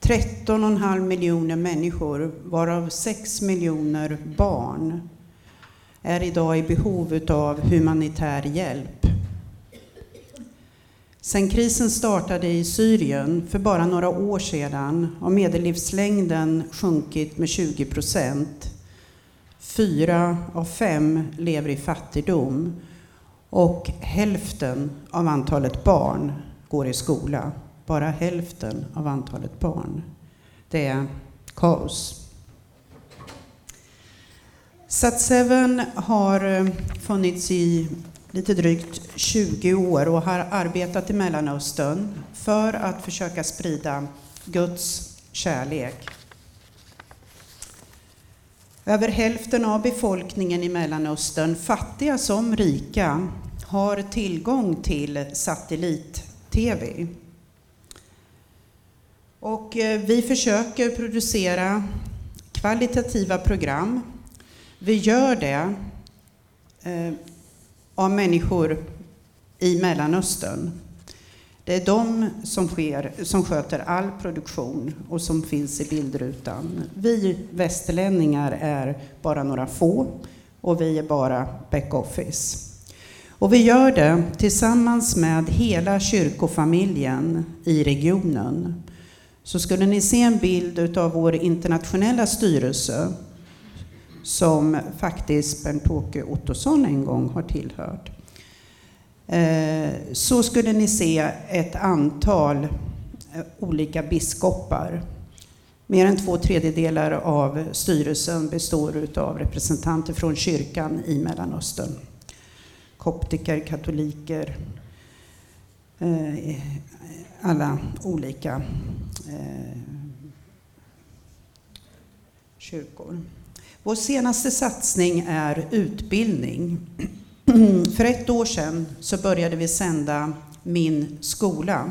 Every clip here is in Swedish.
13,5 miljoner människor, varav 6 miljoner barn, är idag i behov av humanitär hjälp. Sen krisen startade i Syrien för bara några år sedan har medellivslängden sjunkit med 20%. 4 av 5 lever i fattigdom och hälften av antalet barn går i skola. Bara hälften av antalet barn. Det är kaos. Sat7 har funnits i lite drygt 20 år och har arbetat i Mellanöstern för att försöka sprida Guds kärlek. Över hälften av befolkningen i Mellanöstern, fattiga som rika, har tillgång till satellit-tv. Och vi försöker producera kvalitativa program. Vi gör det av människor i Mellanöstern. Det är de som sköter all produktion och som finns i bildrutan. Vi västerlänningar är bara några få och vi är bara backoffice. Och vi gör det tillsammans med hela kyrkofamiljen i regionen. Så skulle ni se en bild av vår internationella styrelse som faktiskt Bernt-Åke Ottosson en gång har tillhört. Så skulle ni se ett antal olika biskopar. Mer än 2/3 av styrelsen består av representanter från kyrkan i Mellanöstern. Koptiker, katoliker, alla olika kyrkor. Vår senaste satsning är utbildning. För 1 år sedan så började vi sända Min skola.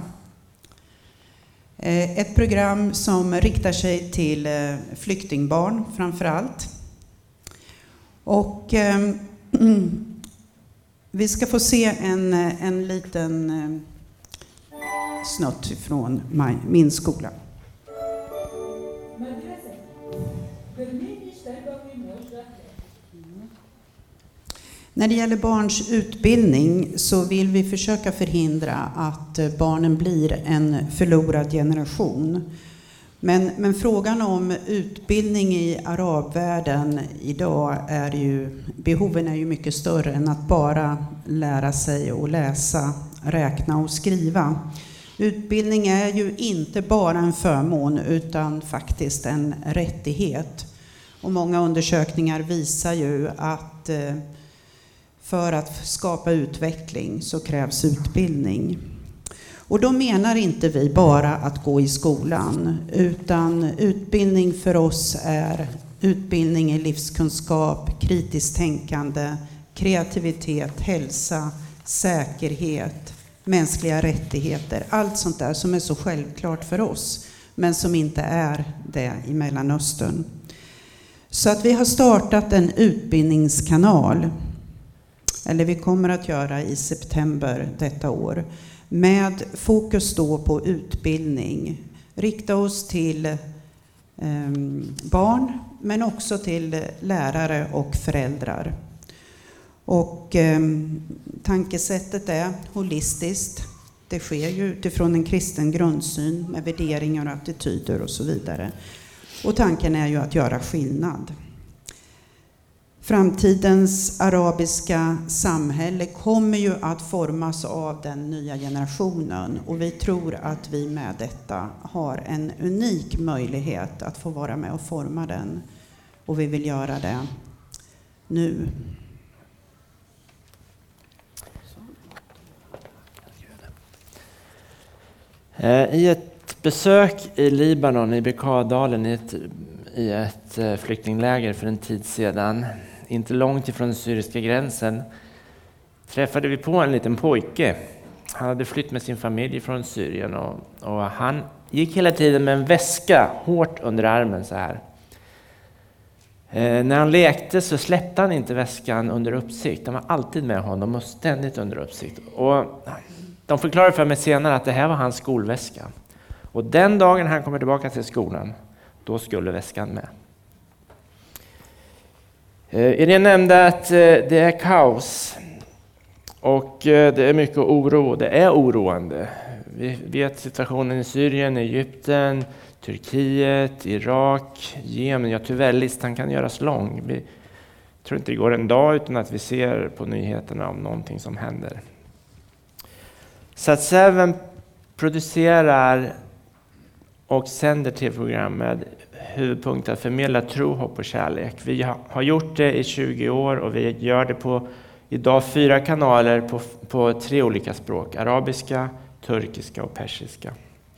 Ett program som riktar sig till flyktingbarn framför allt. Och vi ska få se en liten snutt från Min skola. När det gäller barns utbildning så vill vi försöka förhindra att barnen blir en förlorad generation. Men frågan om utbildning i arabvärlden idag behoven är ju mycket större än att bara lära sig att läsa, räkna och skriva. Utbildning är ju inte bara en förmån utan faktiskt en rättighet. Och många undersökningar visar ju att för att skapa utveckling så krävs utbildning. Och då menar inte vi bara att gå i skolan, utan utbildning för oss är utbildning i livskunskap, kritiskt tänkande, kreativitet, hälsa, säkerhet, mänskliga rättigheter. Allt sånt där som är så självklart för oss, men som inte är det i Mellanöstern. Så att vi har startat en utbildningskanal, eller vi kommer att göra i september detta år, med fokus då på utbildning. Rikta oss till barn, men också till lärare och föräldrar. Och tankesättet är holistiskt. Det sker ju utifrån en kristen grundsyn med värderingar och attityder och så vidare. Och tanken är ju att göra skillnad. Framtidens arabiska samhälle kommer ju att formas av den nya generationen. Och vi tror att vi med detta har en unik möjlighet att få vara med och forma den. Och vi vill göra det nu. I ett besök i Libanon, i Bekaa-dalen, i ett flyktingläger för en tid sedan, inte långt ifrån den syriska gränsen, träffade vi på en liten pojke. Han hade flytt med sin familj från Syrien och han gick hela tiden med en väska hårt under armen så här. När han lekte så släppte han inte väskan under uppsikt. Den var alltid med honom och ständigt under uppsikt. Och de förklarade för mig senare att det här var hans skolväska. Och den dagen han kommer tillbaka till skolan, då skulle väskan med. Irene nämnde att det är kaos och det är mycket oro. Det är oroande. Vi vet situationen i Syrien, Egypten, Turkiet, Irak, Jemen. Ja, tyvärr, listan kan göras lång. Vi tror inte det går en dag utan att vi ser på nyheterna om någonting som händer. Sat7 producerar och sänder tv-program med huvudpunkt att förmedla tro, hopp och kärlek. Vi har gjort det i 20 år och vi gör det på idag 4 kanaler på 3 olika språk. Arabiska, turkiska och persiska.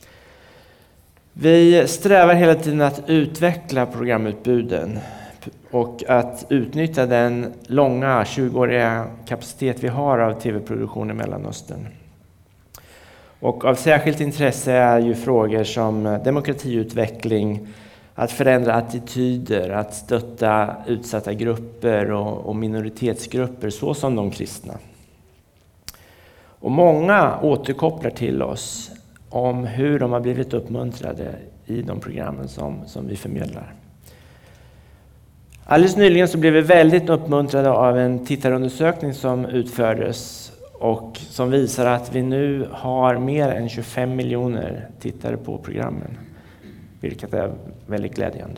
Vi strävar hela tiden att utveckla programutbuden och att utnyttja den långa 20-åriga kapacitet vi har av tv-produktion i Mellanöstern. Och av särskilt intresse är ju frågor som demokratiutveckling, att förändra attityder, att stötta utsatta grupper och minoritetsgrupper såsom de kristna. Och många återkopplar till oss om hur de har blivit uppmuntrade i de programmen som vi förmedlar. Alldeles nyligen så blev vi väldigt uppmuntrade av en tittarundersökning som utfördes och som visar att vi nu har mer än 25 miljoner tittare på programmen, vilket är väldigt glädjande.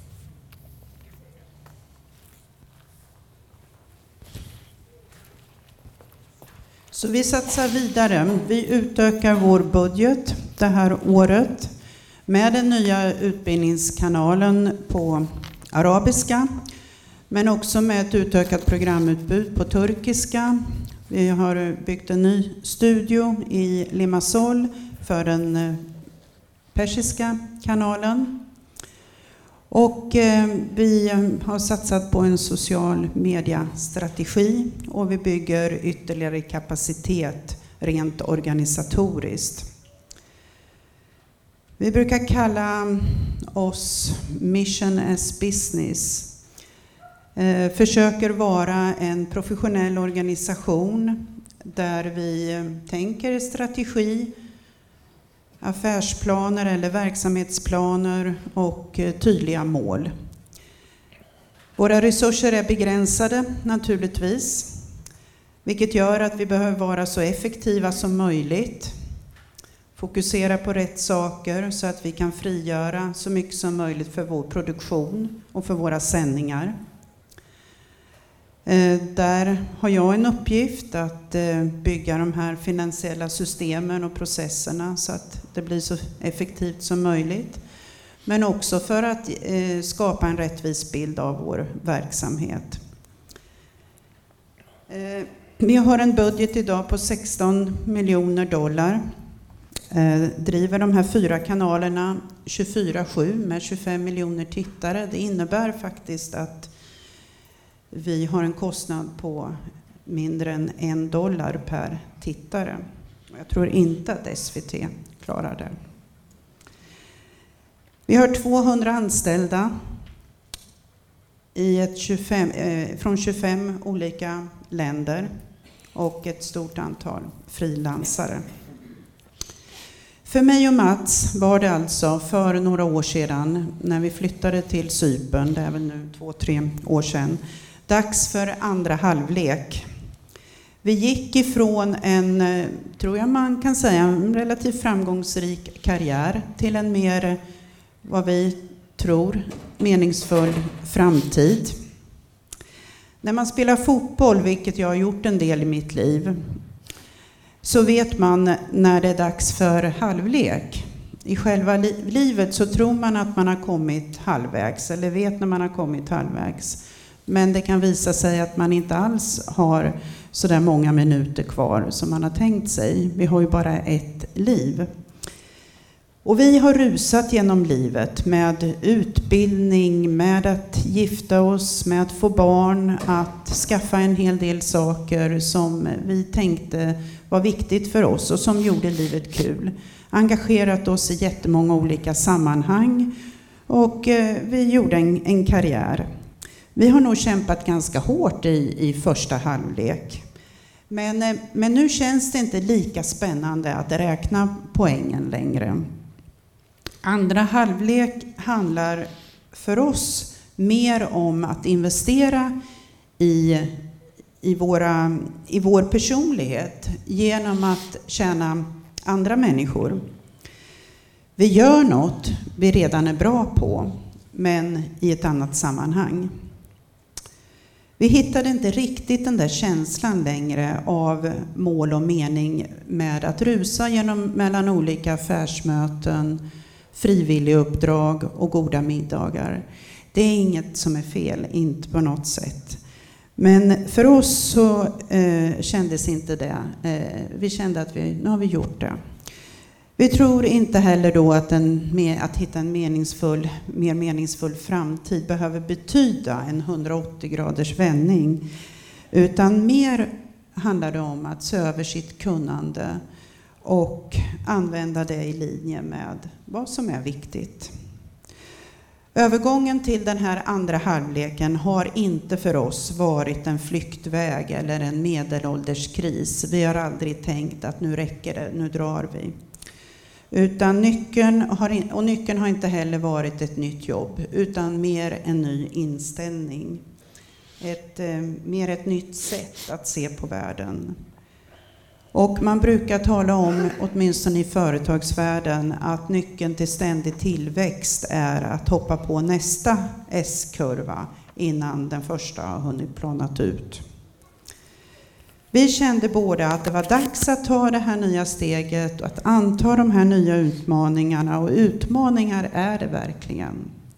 Så vi satsar vidare. Vi utökar vår budget det här året med den nya utbildningskanalen på arabiska, men också med ett utökat programutbud på turkiska. Vi har byggt en ny studio i Limassol för den persiska kanalen. Och vi har satsat på en social mediastrategi och vi bygger ytterligare kapacitet rent organisatoriskt. Vi brukar kalla oss Mission as Business. Försöker vara en professionell organisation där vi tänker strategi, affärsplaner eller verksamhetsplaner och tydliga mål. Våra resurser är begränsade naturligtvis, vilket gör att vi behöver vara så effektiva som möjligt. Fokusera på rätt saker så att vi kan frigöra så mycket som möjligt för vår produktion och för våra sändningar. Där har jag en uppgift att bygga de här finansiella systemen och processerna så att det blir så effektivt som möjligt. Men också för att skapa en rättvis bild av vår verksamhet. Vi har en budget idag på $16 miljoner. Driver de här 4 kanalerna 24/7 med 25 miljoner tittare. Det innebär faktiskt att vi har en kostnad på mindre än $1 per tittare. Jag tror inte att SVT klarar det. Vi har 200 anställda i från 25 olika länder och ett stort antal frilansare. För mig och Mats var det alltså för några år sedan när vi flyttade till Cypern, det är väl nu 2-3 år sedan, dags för andra halvlek. Vi gick ifrån en, tror jag man kan säga, en relativt framgångsrik karriär till en mer, vad vi tror, meningsfull framtid. När man spelar fotboll, vilket jag har gjort en del i mitt liv, så vet man när det är dags för halvlek. I själva livet så tror man att man har kommit halvvägs, eller vet när man har kommit halvvägs. Men det kan visa sig att man inte alls har så där många minuter kvar som man har tänkt sig. Vi har ju bara ett liv. Och vi har rusat genom livet med utbildning, med att gifta oss, med att få barn, att skaffa en hel del saker som vi tänkte var viktigt för oss och som gjorde livet kul. Engagerat oss i jättemånga olika sammanhang och vi gjorde en karriär. Vi har nog kämpat ganska hårt i första halvlek. Men nu känns det inte lika spännande att räkna poängen längre. Andra halvlek handlar för oss mer om att investera i vår personlighet genom att tjäna andra människor. Vi gör något vi redan är bra på, men i ett annat sammanhang. Vi hittade inte riktigt den där känslan längre av mål och mening med att rusa mellan olika affärsmöten, frivilliga uppdrag och goda middagar. Det är inget som är fel, inte på något sätt. Men för oss så kändes inte det. Vi kände att nu har vi gjort det. Vi tror inte heller då att hitta en mer meningsfull framtid behöver betyda en 180 graders vändning. Utan mer handlar det om att se över sitt kunnande och använda det i linje med vad som är viktigt. Övergången till den här andra halvleken har inte för oss varit en flyktväg eller en medelålderskris. Vi har aldrig tänkt att nu räcker det, nu drar vi. Utan nyckeln har inte heller varit ett nytt jobb, utan mer en ny inställning. Mer ett nytt sätt att se på världen. Och man brukar tala om, åtminstone i företagsvärlden, att nyckeln till ständig tillväxt är att hoppa på nästa S-kurva innan den första har hunnit planat ut. Vi kände båda att det var dags att ta det här nya steget och att anta de här nya utmaningarna. Och utmaningar är det verkligen.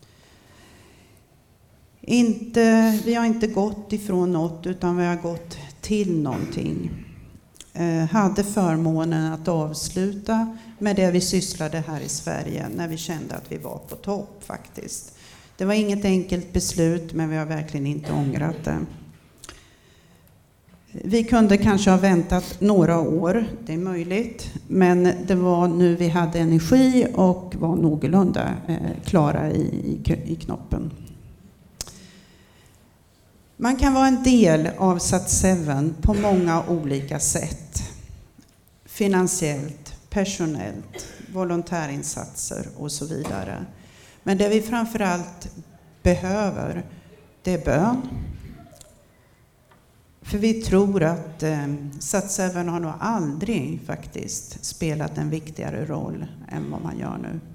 Vi har inte gått ifrån något, utan vi har gått till någonting. Hade förmånen att avsluta med det vi sysslade här i Sverige när vi kände att vi var på topp faktiskt. Det var inget enkelt beslut, men vi har verkligen inte ångrat det. Vi kunde kanske ha väntat några år, det är möjligt, men det var nu vi hade energi och var någorlunda klara i knoppen. Man kan vara en del av Sat7 på många olika sätt. Finansiellt, personellt, volontärinsatser och så vidare. Men det vi framförallt behöver, det är bön. För vi tror att Sat7 har nog aldrig faktiskt spelat en viktigare roll än vad man gör nu.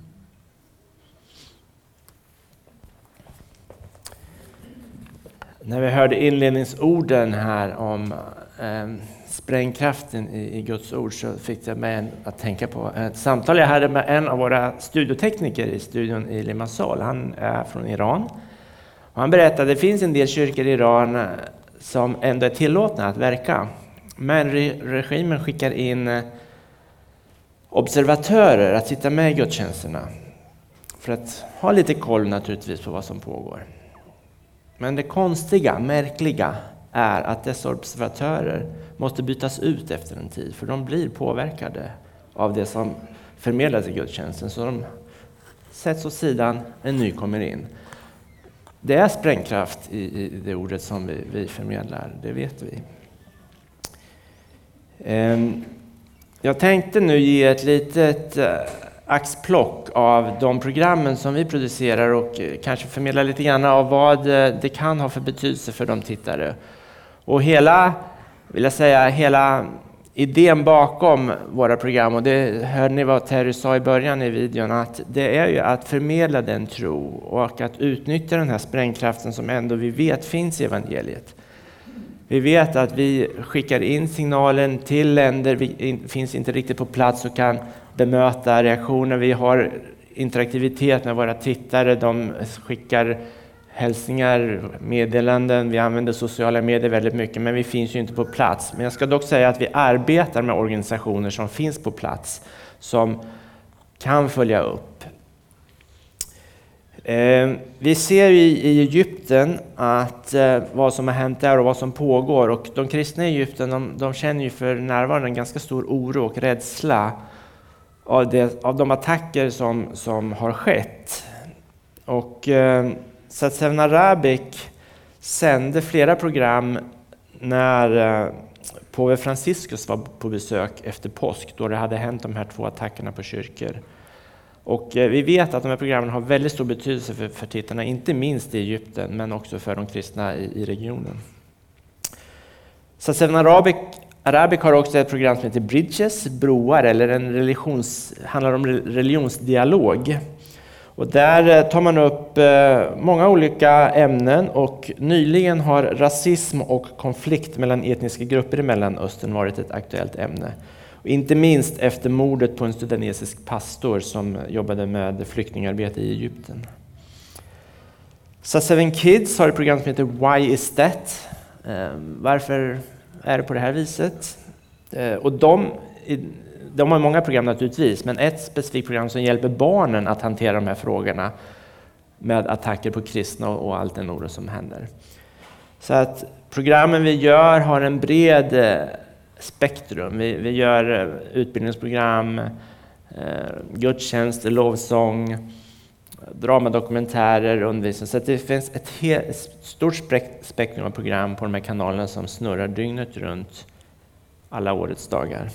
När vi hörde inledningsorden här om sprängkraften i Guds ord, så fick jag mig att tänka på ett samtal jag hade med en av våra studiotekniker i studion i Limassol. Han är från Iran. Och han berättade att det finns en del kyrkor i Iran som ändå är tillåtna att verka. Men regimen skickar in observatörer att sitta med i gudstjänsterna. För att ha lite koll naturligtvis på vad som pågår. Men det konstiga, märkliga är att dessa observatörer måste bytas ut efter en tid. För de blir påverkade av det som förmedlas i gudstjänsten. Så de sätts åt sidan, en ny kommer in. Det är sprängkraft i det ordet som vi förmedlar, det vet vi. Jag tänkte nu ge ett litet axplock av de programmen som vi producerar och kanske förmedla lite grann av vad det kan ha för betydelse för de tittare. Och hela idén bakom våra program, och det hörde ni vad Terry sa i början i videon, att det är ju att förmedla den tro och att utnyttja den här sprängkraften som ändå vi vet finns i evangeliet. Vi vet att vi skickar in signalen till länder, vi finns inte riktigt på plats och kan bemöta reaktioner. Vi har interaktivitet med våra tittare, de skickar hälsningar, meddelanden, vi använder sociala medier väldigt mycket, men vi finns ju inte på plats. Men jag ska dock säga att vi arbetar med organisationer som finns på plats, som kan följa upp. Vi ser i Egypten att vad som har hänt där och vad som pågår, och de kristna i Egypten de känner ju för närvarande en ganska stor oro och rädsla av de attacker som har skett. Och Sat7 Arabic sände flera program när påve Franciscus var på besök efter påsk, då det hade hänt de här 2 attackerna på kyrkor. Och vi vet att de här programmen har väldigt stor betydelse för tittarna, inte minst i Egypten, men också för de kristna i regionen. Sat7 Arabic har också ett program som heter Bridges, broar, eller handlar om religionsdialog. Och där tar man upp många olika ämnen, och nyligen har rasism och konflikt mellan etniska grupper i Mellanöstern varit ett aktuellt ämne. Och inte minst efter mordet på en sudanesisk pastor som jobbade med flyktingarbete i Egypten. Sat7 Kids har ett program som heter Why is that? Varför är det på det här viset? Och de har många program naturligtvis, men ett specifikt program som hjälper barnen att hantera de här frågorna med attacker på kristna och allt den oro som händer. Så att programmen vi gör har en bred spektrum. Vi gör utbildningsprogram, gudstjänster, lovsång, dramadokumentärer, undervisning. Så att det finns ett stort spektrum av program på de här kanalerna som snurrar dygnet runt alla årets dagar.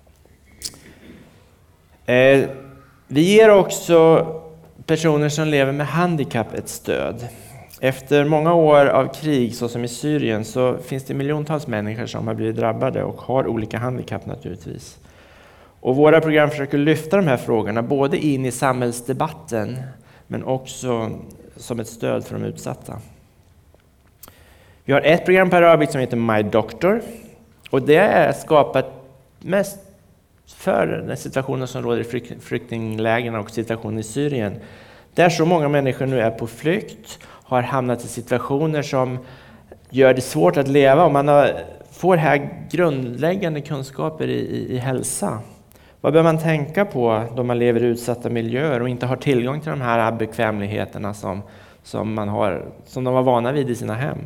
Vi ger också personer som lever med handikapp ett stöd. Efter många år av krig, så som i Syrien, så finns det miljontals människor som har blivit drabbade och har olika handikapp naturligtvis. Och våra program försöker lyfta de här frågorna både in i samhällsdebatten, men också som ett stöd för de utsatta. Vi har ett program på arabiska som heter My Doctor, och det är skapat mest för den situationen som råder i flyktinglägren och situationen i Syrien. Där så många människor nu är på flykt, har hamnat i situationer som gör det svårt att leva, och man får här grundläggande kunskaper i hälsa. Vad bör man tänka på då man lever i utsatta miljöer och inte har tillgång till de här bekvämligheterna som de var vana vid i sina hem?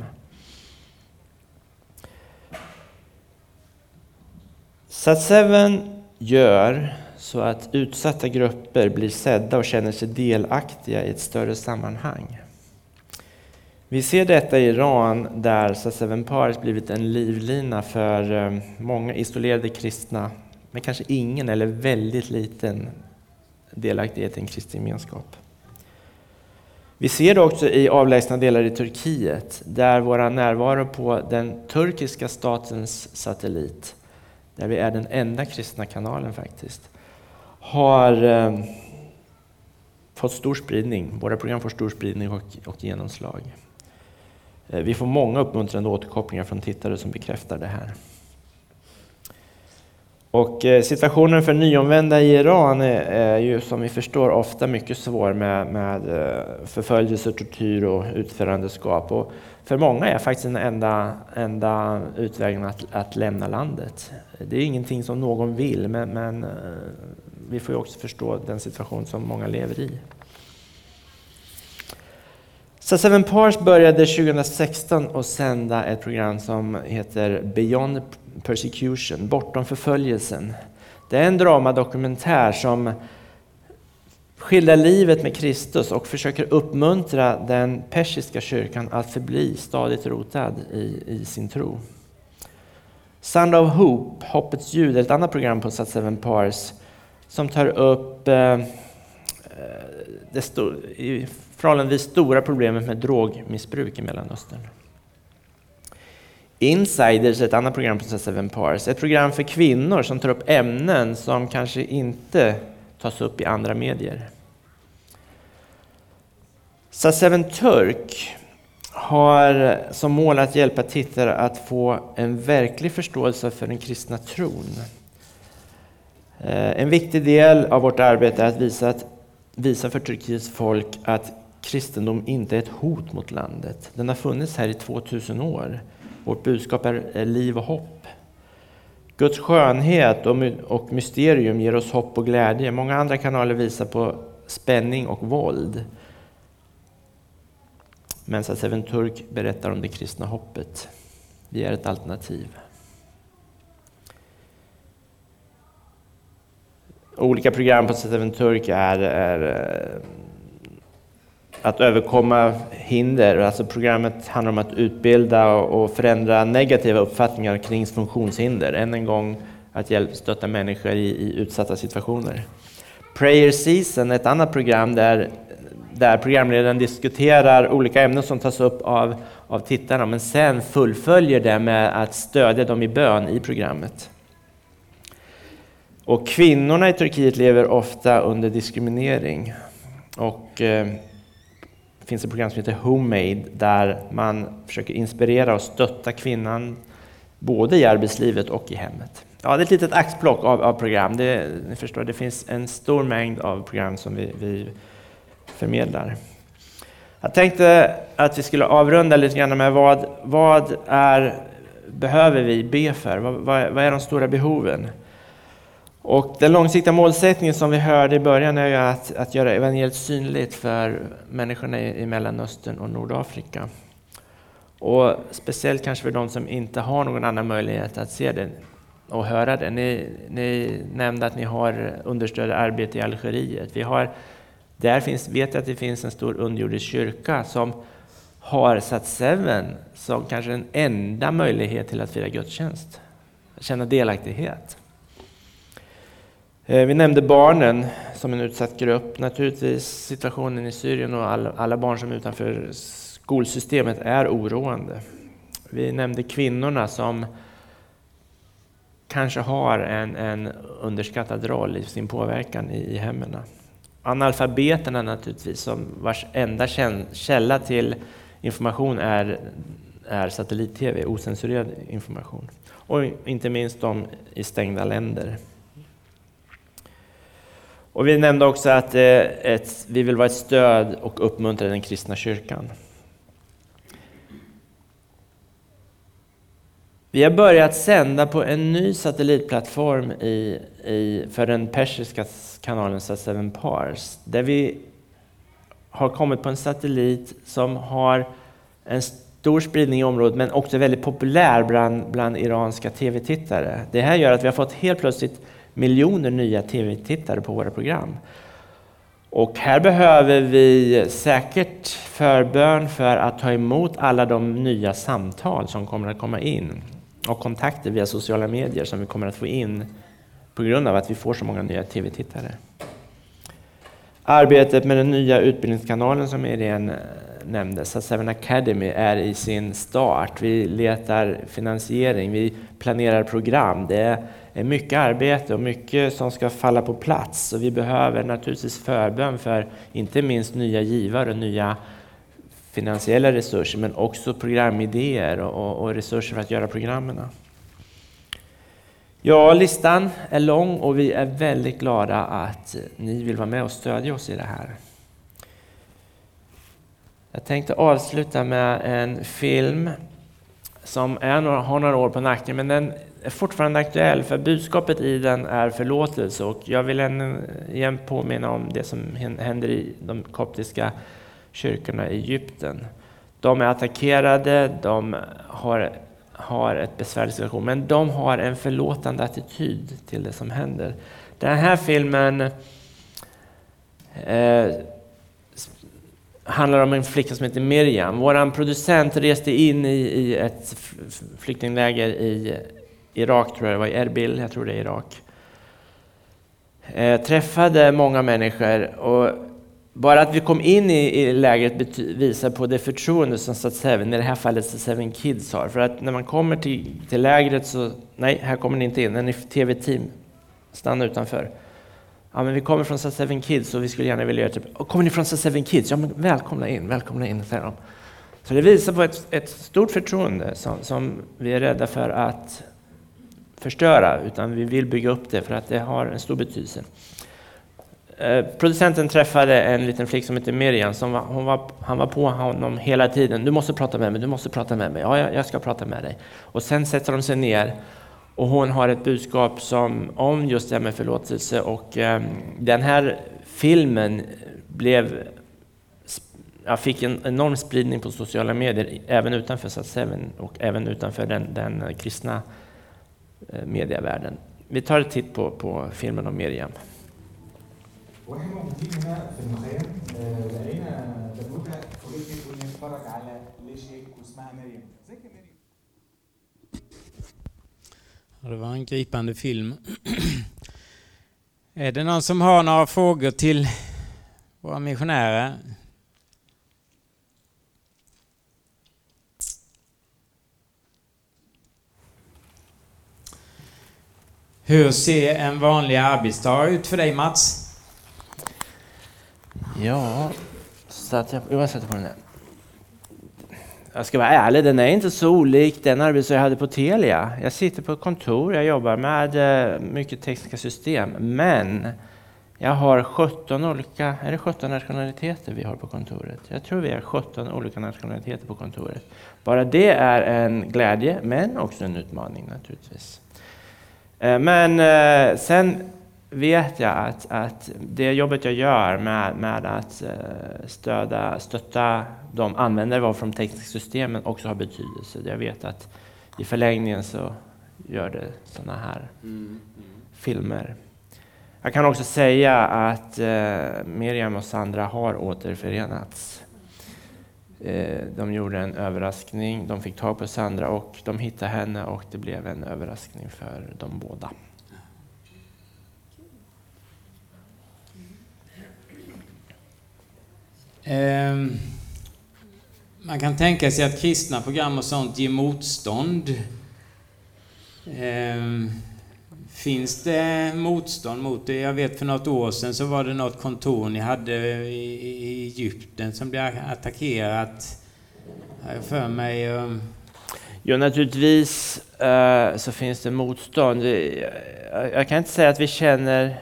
Sat7 gör så att utsatta grupper blir sedda och känner sig delaktiga i ett större sammanhang. Vi ser detta i Iran, där Sat7 Pars blivit en livlina för många isolerade kristna, men kanske ingen eller väldigt liten delaktighet i en kristen gemenskap. Vi ser det också i avlägsna delar i Turkiet, där våra närvaro på den turkiska statens satellit, där vi är den enda kristna kanalen faktiskt, har fått stor spridning. Våra program får stor spridning och genomslag. Vi får många uppmuntrande återkopplingar från tittare som bekräftar det här. Och situationen för nyomvända i Iran är ju, som vi förstår, ofta mycket svår med förföljelse, tortyr och utförandeskap. Och för många är faktiskt den enda utvägen att lämna landet. Det är ingenting som någon vill, men vi får ju också förstå den situation som många lever i. Sat7 Pars började 2016 att sända ett program som heter Beyond Persecution, bortom förföljelsen. Det är en dramadokumentär som skildrar livet med Kristus och försöker uppmuntra den persiska kyrkan att förbli stadigt rotad i sin tro. Sound of Hope, Hoppets ljud, är ett annat program på Sat7 Pars som tar upp det förhållandevis stora problemet med drogmissbruk i Mellanöstern. Insiders är ett annat program på Sat7 Pars, ett program för kvinnor som tar upp ämnen som kanske inte tas upp i andra medier. Sat7 Turk har som mål att hjälpa tittare att få en verklig förståelse för den kristna tron. En viktig del av vårt arbete är att visa för Turkiets folk att kristendom inte är ett hot mot landet. Den har funnits här i 2000 år. Vårt budskap är liv och hopp. Guds skönhet och mysterium ger oss hopp och glädje. Många andra kanaler visar på spänning och våld. Men Sat7 Turk berättar om det kristna hoppet. Vi är ett alternativ. Olika program på Sat7 Turk är att överkomma hinder. Alltså programmet handlar om att utbilda och förändra negativa uppfattningar kring funktionshinder. Än en gång att stötta människor i utsatta situationer. Prayer Season, ett annat program där programledaren diskuterar olika ämnen som tas upp av tittarna, men sen fullföljer det med att stödja dem i bön i programmet. Och kvinnorna i Turkiet lever ofta under diskriminering. Och det finns ett program som heter Homemade där man försöker inspirera och stötta kvinnan både i arbetslivet och i hemmet. Ja, det är ett litet axplock av program. Ni förstår, det finns en stor mängd av program som vi förmedlar. Jag tänkte att vi skulle avrunda lite grann med vad behöver vi be för? Vad är de stora behoven? Och den långsiktiga målsättningen som vi hörde i början är ju att göra evangeliet synligt för människorna i Mellanöstern och Nordafrika. Och speciellt kanske för de som inte har någon annan möjlighet att se det och höra det. Ni nämnde att ni har understöd arbete i Algeriet. Vet jag att det finns en stor underjordisk kyrka som har Sat7 som kanske den enda möjlighet till att fira gudstjänst. Känna delaktighet. Vi nämnde barnen som en utsatt grupp. Naturligtvis situationen i Syrien och alla barn som är utanför skolsystemet är oroande. Vi nämnde kvinnorna som kanske har en underskattad roll i sin påverkan i hemmen. Analfabeterna naturligtvis, som vars enda källa till information är satellit-tv, ocensurerad information. Och inte minst de i stängda länder. Och vi nämnde också att vi vill vara ett stöd och uppmuntra den kristna kyrkan. Vi har börjat sända på en ny satellitplattform för den persiska kanalen Sat7 Pars, där vi har kommit på en satellit som har en stor spridning i området men också väldigt populär bland iranska tv-tittare. Det här gör att vi har fått helt plötsligt miljoner nya tv-tittare på våra program. Och här behöver vi säkert förbön för att ta emot alla de nya samtal som kommer att komma in och kontakter via sociala medier som vi kommer att få in på grund av att vi får så många nya tv-tittare. Arbetet med den nya utbildningskanalen som Irene nämnde, Sat7 Academy, är i sin start. Vi letar finansiering, vi planerar program. Det är mycket arbete och mycket som ska falla på plats. Och vi behöver naturligtvis förbön för inte minst nya givare och nya finansiella resurser, men också programidéer och resurser för att göra programmen. Ja, listan är lång och vi är väldigt glada att ni vill vara med och stödja oss i det här. Jag tänkte avsluta med en film som har några år på nacken, men den är fortfarande aktuell för budskapet i den är förlåtelse. Och jag vill igen påminna om det som händer i de koptiska kyrkorna i Egypten. De är attackerade, de har ett besvärligt situation, men de har en förlåtande attityd till det som händer. Den här filmen handlar om en flicka som heter Miriam. Våran producent reste in i ett flyktingläger i Irak, tror jag det var, i Erbil, jag tror det är Irak. Träffade många människor och bara att vi kom in i lägret visar på det förtroende som Sat7, i det här fallet Sat7 Kids har. För att när man kommer till lägret så, nej, här kommer ni inte in, en tv-team stannar utanför. Ja, men vi kommer från Sat7 Kids och vi skulle gärna vilja göra typ, kommer ni från Sat7 Kids? Ja, men välkomna in, säger de. Så det visar på ett stort förtroende som vi är rädda för att förstöra, utan vi vill bygga upp det för att det har en stor betydelse. Producenten träffade en liten flick som heter Miriam. Han var på honom hela tiden. Du måste prata med mig. Ja, jag ska prata med dig. Och sen sätter de sig ner och hon har ett budskap om just det med förlåtelse. Och den här filmen fick en enorm spridning på sociala medier, även utanför Sat7 och även utanför den kristna medievärlden. Vi tar en titt på filmen om Miriam. واحنا موجودين هنا في المخيم لقينا بنوته فوجئت كنا نتفرج على ليش هيك واسمها مريم. ازيك يا مريم؟ Det var en gripande film. Är det någon som har några frågor till våra missionärer? Hur ser en vanlig arbetsdag ut för dig, Mats? Ja, jag sätter på den här. Jag ska vara ärlig, den är inte så olik den arbetsdag jag hade på Telia. Jag sitter på ett kontor, jag jobbar med mycket tekniska system. Men jag har 17 nationaliteter vi har på kontoret. Jag tror vi har 17 olika nationaliteter på kontoret. Bara det är en glädje, men också en utmaning naturligtvis. Men sen vet jag att det jobbet jag gör med att stötta de användare vi har från tekniska systemen också har betydelse. Jag vet att i förlängningen så gör det sådana här filmer. Jag kan också säga att Miriam och Sandra har återförenats. De gjorde en överraskning, de fick tag på Sandra och de hittade henne och det blev en överraskning för de båda. Man kan tänka sig att kristna program och sånt ger motstånd. Finns det motstånd mot det? Jag vet för något år sedan så var det något kontor ni hade i Egypten som blev attackerat. För mig. Jo, naturligtvis så finns det motstånd. Jag kan inte säga att vi känner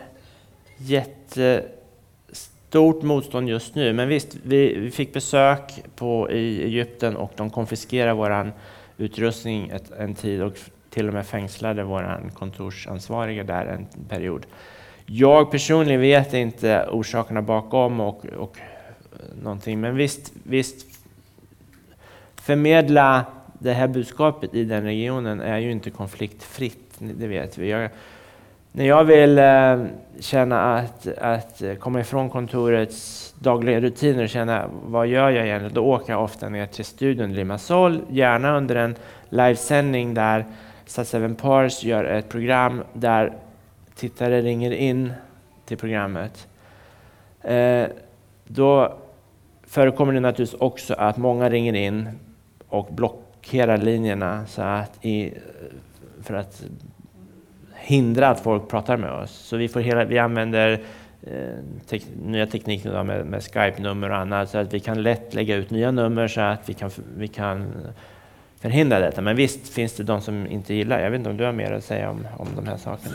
jättestort motstånd just nu. Men visst, vi fick besök i Egypten och de konfiskerade vår utrustning en tid och till och med fängslade vår kontorsansvariga där en period. Jag personligen vet inte orsakerna bakom och någonting. Men visst förmedla det här budskapet i den regionen är ju inte konfliktfritt, det vet vi. När jag vill känna att komma ifrån kontorets dagliga rutiner och känna vad gör jag egentligen, då åker jag ofta ner till studion Limassol, gärna under en livesändning där Sat7 Pars gör ett program där tittare ringer in till programmet. Då förekommer det naturligtvis också att många ringer in och blockerar linjerna så att för att hindra att folk pratar med oss. Så vi använder nya tekniker då med Skype-nummer och annat så att vi kan lätt lägga ut nya nummer så att vi kan förhindra detta. Men visst finns det de som inte gillar. Jag vet inte om du har mer att säga om de här sakerna.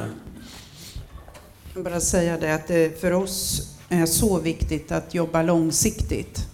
Jag vill bara säga det att det för oss är så viktigt att jobba långsiktigt.